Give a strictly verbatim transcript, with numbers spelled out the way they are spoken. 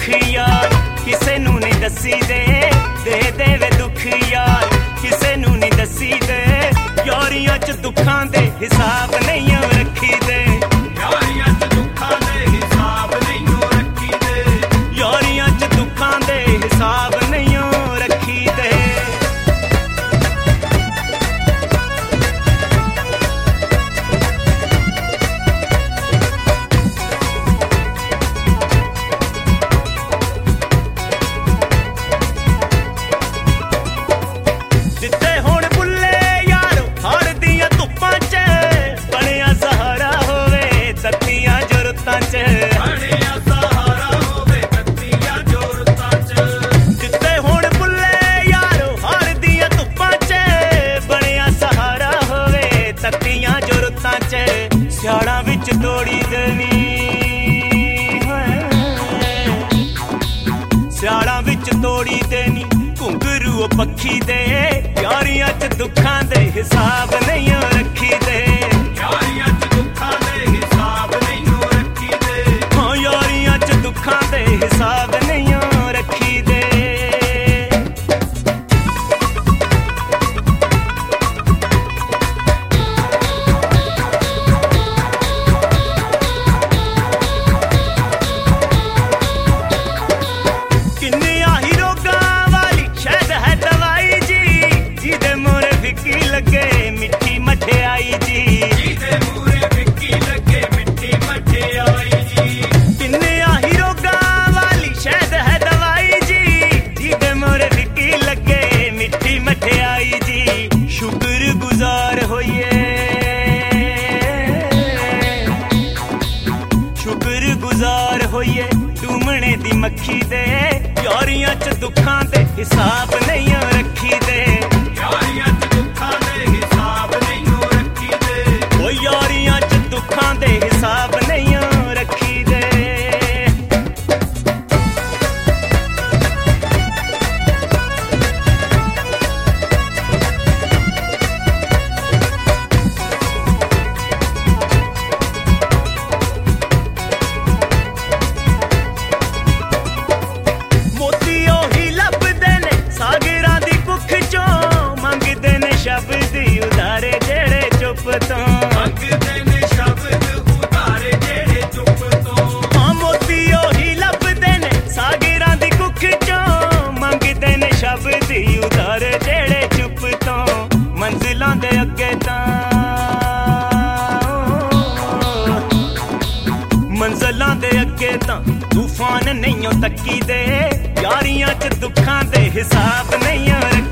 दुख यार किसे नू नहीं दसी दे दे देवे दुख यार किसे नू नहीं दसी दे यारियां च दुखां दे हिसाब नहीं रखी दे यारियां च दुखां दे हिसाब नहीं रखी दे यारियां च दुखां दे हिसाब नहीं रखी दे ਸਿਆੜਾਂ ਵਿੱਚ ਤੋੜੀ ਦੇਣੀ ਸਿਆੜਾਂ ਵਿੱਚ ਤੋੜੀ ਦੇਣੀ ਘੁੰਗਰੂ ਪੱਖੀ ਦੇ ਯਾਰੀਆਂ ਚ ਦੁੱਖਾਂ ਦੇ ਹਿਸਾਬ ਨਹੀਂ ਰੱਖੀ ਦੇ ਯਾਰੀਆਂ ਚ ਦੁੱਖਾਂ ਦੇ ਹਿਸਾਬ ਨਹੀਂ ਰੱਖੀ ਦੇ ਹਾਂ ਯਾਰੀਆਂ ਚ ਦੁੱਖਾਂ ਦੇ ਹਿਸਾਬ ਨਹੀਂ ਰੱਖੀ ਦੇ शुक्रगुजार होइए टूमने दी मक्खी दे यारियां च दुखां दे हिसाब नहीं रखी दे यारियां च दुखां दे हिसाब नहीं रखी दे ओ यारियां च दुखां दे हिसाब नहीं रखी दे मंजिलां दे अगे तां मंजिलां दे अगे तां तूफान नहीं तक्की दे यारियां च दुखां दे हिसाब नहीं रखी